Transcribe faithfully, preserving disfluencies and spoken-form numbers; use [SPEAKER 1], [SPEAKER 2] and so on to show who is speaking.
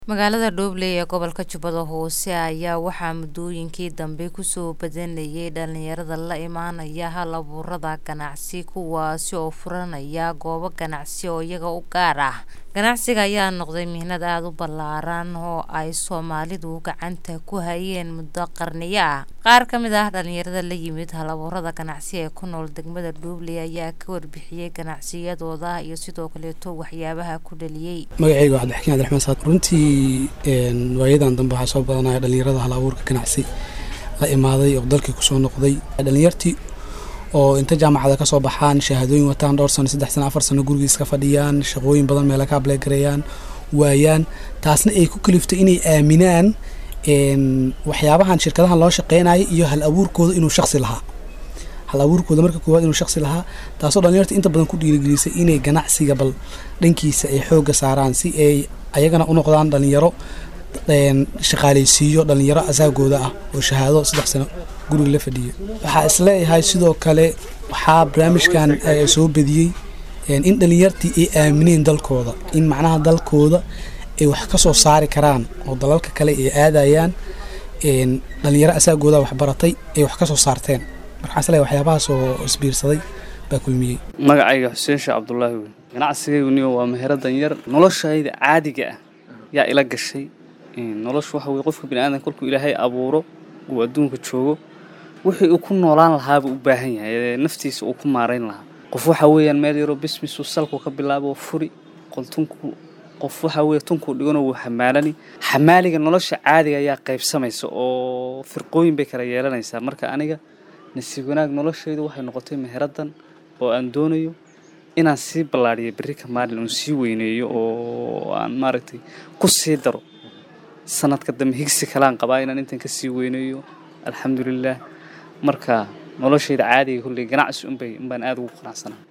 [SPEAKER 1] Magaalada Doobley ee gobolka Jubbada Hoose ayaa waxaa muddooyinkii dambe ku soo badanayay dhalinyarada la imaanaya hal-abuurada ganacsi kuwaasi oo furanaya goobo ganacsi oo iyaga u gaar ah. Ganacsiga ayaa noqday mihnad aad u ballaaran oo ay Soomaalidu gacanta ku hayeen muddo qarniyo ah. Qaar ka mid ah dhalinyarada la yimid hal-abuurada ganacsi ee ku nool degmada Doobley ayaa ka warbixiyay ganacsiyadooda iyo sidoo kaleeto waxyaabaha ku dhaliyay.
[SPEAKER 2] Magacaygu waa Cabdixakiin Cabdiraxmaan Saad. Runtii een waayadan dambe waxaa soo badanaya dhalinyarada hal-abuurka ganacsi la imaaday oo dalkii ku soo noqday. Dhalinyartii oo inta jaamacada ka soo baxaan shahaadooyin wataan dhowr sano saddex sano afar sano gurigiisa ka fadhiyaan shaqooyin badan meel ka apply gareeyaan waayaan taasna ay ku kaliftay inay aaminaan een waxyaabahan shirkadahan loo shaqeynaayo iyo hal-abuurkooda inuu shakhsi lahaa hal-abuurkooda marka koowaad inuu shakhsi lahaa taasoo dhalinyartii inta badan ku dhiirigelisay inay ganacsiga bal dhankiisa ay xooga saaraan si ay ayagana u noqdaan dhalinyaro een shaqaaleysiiyo dhalinyaro asaagooda ah oo shahaado saddex sano guriga la fadhiyo. Waxaa isleeyahay sidoo kale waxaa barnaamijkan ay soo badiyay in dhalinyartii ay aamineen dalkooda in macnaha dalkooda ay wax ka soo saari karaan oo dalalka kale ay aadayaan een dhalinyaro asaagooda wax baratay ay wax ka soo saarteen. Marka isleeyahay waxyaabahaas oo isbiirsaday baa kulmiyay.
[SPEAKER 3] Magacayga Xuseen Sheekh Cabdullaahi weyn. Ganacsigaygu waa meherad yar noloshayda caadiga ah yaa ila gashay in noloshu waxa weey qofka bini'aadamka kulku Ilaahay abuuro uu adduunka joogo wixii uu ku noolaan lahaa buu u baahan yahay naftiisa uu ku maareyn lahaa. Qof waxa weeyaan meel yar oo business uu salku ka bilaabo furi qoltunku qof waxa weey tunku dhigano uu xamaalani xamaaliga nolosha caadiga ayaa qaybsamaysa oo firqooyin bay kala yeelanaysaa. Marka aniga nasiib wanaag noloshaydu waxay noqotay meheradan oo aan doonayo inaan sii ballaariyo berri ka maalin oo sii weyneeyo oo aan maaragtay ku sii daro sanadka dambe higsi kalaan qabaa inaan intan ka sii weyneeyo alxamdulillah. Marka noloshayda caadiga kulli ganacsi un bay un baan aad ugu qanacsanahay.